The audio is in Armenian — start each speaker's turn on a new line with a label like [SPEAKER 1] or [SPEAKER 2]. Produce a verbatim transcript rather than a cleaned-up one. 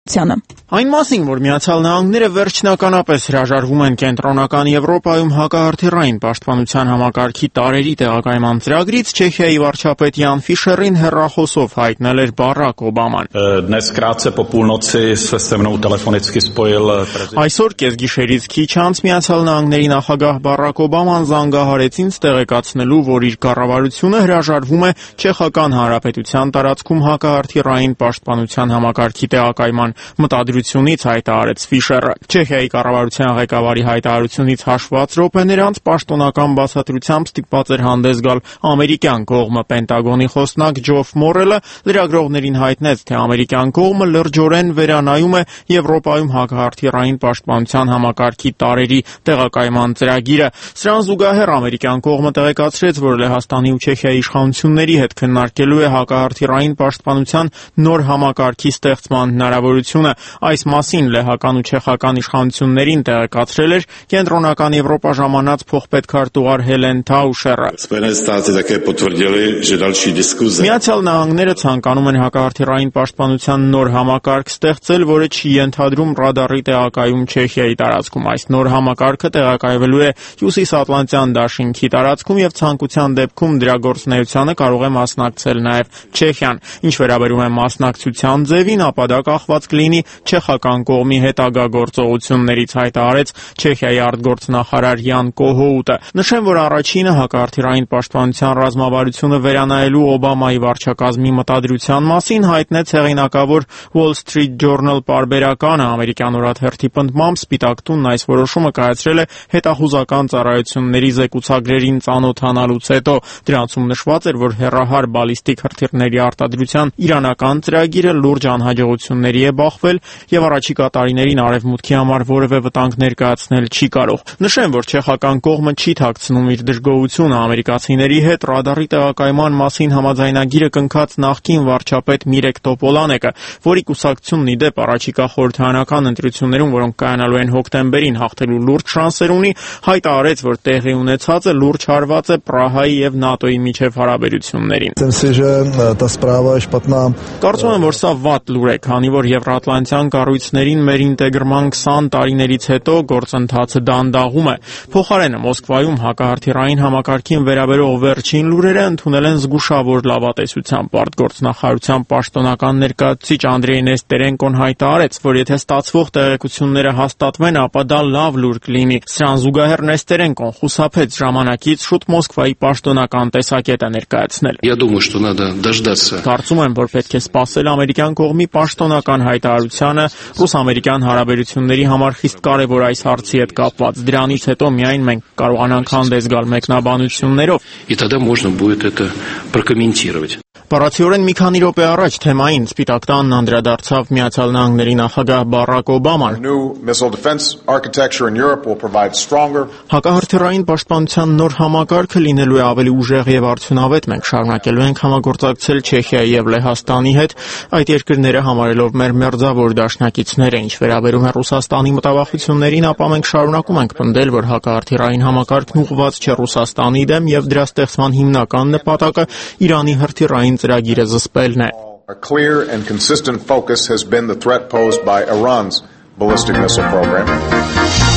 [SPEAKER 1] Այն մասին, որ Միացյալ Նահանգները վերջնականապես հրաժարվում են կենտրոնական Եվրոպայում հակահրթիռային պաշտպանության համակարգի տարրերի տեղակայման ծրագրից, Չեխիայի վարչապետ Յան Ֆիշերին հեռախոսով հայտնել էր Բարակ Օբաման։ Այսօր կեսգիշերից քիչ անց Միացյալ Նահանգների նախագահ Բարակ Օբաման զանգահարեց ինձ տեղեկացնելու, որ իր կառավարությունը հրաժարվում է Չեխական Հանրապետության տարածքում հակահրթիռային պաշտպանության համակարգի տեղակայման մտադրությունից, հայտարարեց Ֆիշերը։ Չեխիայի կառավարության ղեկավարի հայտարարությունից հաշված րոպեներ անց պաշտոնական բացատրությամբ ստիպված էր հանդես գալ ամերիկյան կողմը։ Պենտագոնի խոսնակ Ջոֆ Մորելը լրագրողներին հայտնեց, թե ամերիկյան կողմը լրջորեն վերանայում է Եվրոպայում հակահրթիռային պաշտպանության համակարգի տարրերի տեղակայման ծրագիրը։ Սրան զուգահեռ ամերիկյան կողմը տեղեկացրեց, որ Լեհաստանի ու Չեխիայի իշխանությունների հետ քննարկելու է հակահրթիռային պաշտպանության նոր համակարգի ստեղծման հնարավորությունը։ Այս մասին լեհական ու չեխական իշխանություններին տեղեկացրել էր Կենտրոնական Եվրոպա ժամանած փոխպետքարտուղար Հելեն Թաուշերը։ Միացյալ Նահանգները ցանկանում են հակահրթիռային պաշտպանության նոր համակարգ ստեղծել, որը չի ենթադրում ռադարի տեղակայում Չեխիայի տարածքում։ Այս նոր համակարգը տեղակայվելու է Հյուսիսատլանտյան դաշինքի տարածքում եւ ցանկության դեպքում դրա գործունեությանը կարող է մասնակցել նաեւ Չեխիան։ Ինչ վերաբերում է մասնակցության ձևին, ապա դա կախված կլինի չեխական կողմի հետագա գործողություններից, հայտարարեց Չեխիայի արտգործնախարար Յան Կոհոուտը։ Նշեմ, որ առաջինը հակահրթիռային պաշտպանության ռազմավարությունը վերանայելու Օբամայի վարչակազմի մտադրության մասին հայտնեց հեղինակավոր Wall Street Journal պարբերականը։ Ամերիկյան օրաթերթի պնդմամբ Սպիտակ տունն այս որոշումը կայացրել է հետախուզական ծառայությունների զեկուցագրերին ծանոթանալուց հետո։ Դրանցում նշված էր, որ հեռահար բալիստիկ հրթիռների արտադրության իրանական ծրագիրը լուրջ անհաջողությունների է բախվել եւ առաջիկա տարիներին արևմուտքի համար որևէ վտանգ ներկայացնել չի կարող։ Նշեմ, որ չեխական կողմը չի թաքցնում իր դժգոհությունը ամերիկացիների հետ ռադարի տեղակայման մասին համաձայնագիրը կնքած նախկին վարչապետ Միրեկ Տոպոլանեկը, որի կուսակցությունն ի դեպ առաջիկա խորհրդարանական ընտրություններում, որոնք կայանալու են հոկտեմբերին, հաղթելու լուրջ շանսեր ունի, հայտարարեց, որ տեղի ունեցածը լուրջ հարված է Պրահայի եւ ՆԱՏՕ-ի միջև հարաբերություններին։ Կարծում եմ, որ սա վատ լուր է, քանի որ Եվրատլանտյան կառույցներին մեր ինտեգրման քսան տարիներից հետո գործընթացը դանդաղում է։ Փոխարենը Մոսկվայում հակահրթիռային համակարգին վերաբերող վերջին լուրերը ընդունել են զգուշավոր լավատեսությամբ։ Արտգործնախարարության պաշտոնական ներկայացուցիչ Անդրեյ Նեստերենկոն հայտարարեց, որ եթե ստացվող տեղեկությունները հաստատվեն, ապա դա լավ լուր կլինի։ Սրան զուգահեռ Նեստերենկոն խուսափեց ժամանակից շուտ Մոսկվայի պաշտոնական տեսակետը ներկայացնել։ Կարծում եմ, որ պետք է սպասել ամերիկյան կողմի պաշտոնական հայտարարությանը ռուս-ամերիկյան հարաբերությունների համար խիստ կարևոր այս հարցի հետ կապված։ Դրանից հետո միայն մենք կարողանանք հանդես գալ մեկնաբանություններով։ Բառացիորեն մի քանի րոպե առաջ թեմային Սպիտակ տանն անդրադարձավ Միացյալ Նահանգների նախագահ Բարակ Օբաման։ Հակահրթիռային պաշտպանության նոր համակարգը լինելու է ավելի ուժեղ եւ արդյունավետ։ Մենք շարունակելու ենք համագործակցել Չեխիայի եւ Լեհաստանի հետ, այդ երկրները համարելով մեր մերձավոր դաշնակիցները։ Ինչ վերաբերում է Ռուսաստանի մտավախություններին, ապա մենք շարունակում ենք պնդել, որ հակահրթիռային համակարգն ուղղված չէ Ռուսաստանի դեմ եւ դրա ստեղծման հիմնական նպատակը Իրանի հրթիռային ծրագիրը զսպելն է։
[SPEAKER 2] A clear and consistent focus has been the threat posed by Iran's ballistic missile program.